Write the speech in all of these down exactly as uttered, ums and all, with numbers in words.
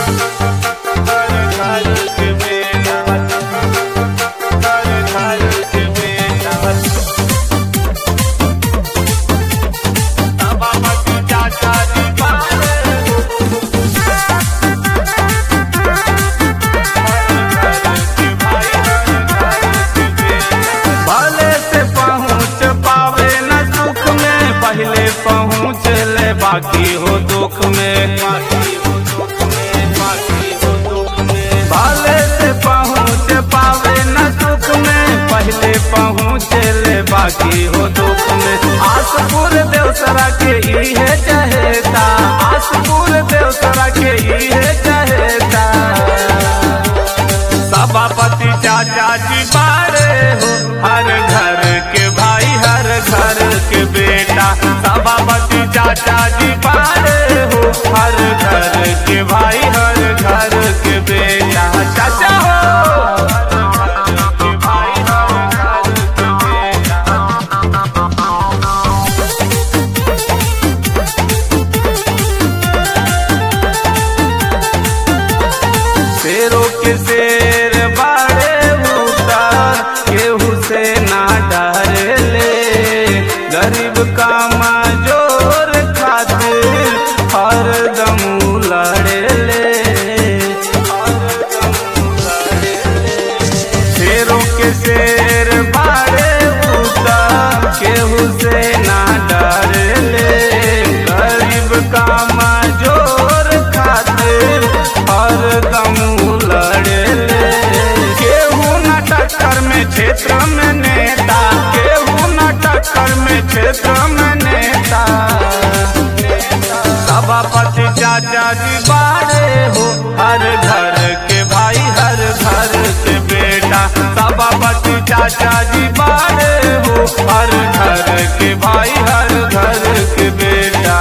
पहुँच ले बाकी हो दुख में, भले से पहुँच पावे न सुख में, पहले पहुँच ले बाकी हो दुख में। आसपुर देवसरा के इहे चहेता, आसपुर देवसरा के इहे चहेता। सभापति चाचा जी बारे हो, हर घर के भाई हर घर के बेटा। सभापति चाचा जी बारे हो, हर घर के भाई हर घर के बेटा। चाचा हो के भाई हर घर के बेटा। शेरों के शेर बाड़े उतार, केहू से ना डरे ले। गरीब का मजोर खातिर हर दम लड़े ले, शेरों के शेर बाड़े उतार, केहू से ना डरे ले। गरीब का मजोर खातिर हर दम लड़े ले। केहू न टक्कर में क्षेत्र में नेता, केहू न टक्कर में क्षेत्र में नेता। सभापति चाचा जी बाड़े हो, हर घर के भाई हर घर के बेटा। सभापति चाचा जी बाड़े हो, हर घर के भाई हर घर के बेटा।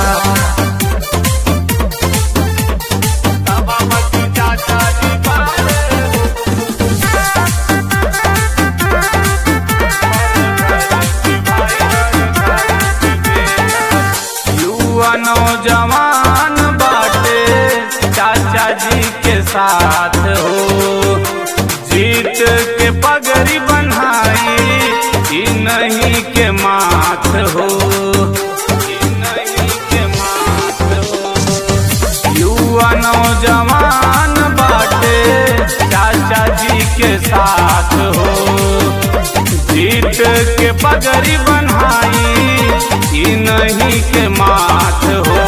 नौजवान बाटे चाचा जी के साथ हो, जीत के पगड़ी बन्हाई ई नहीं के माथ हो, ई नहीं के माथ हो। युवा नौजवान बाटे चाचा जी के साथ हो, जीत के पगड़ी बन्हाई ई नहीं के माथ हो।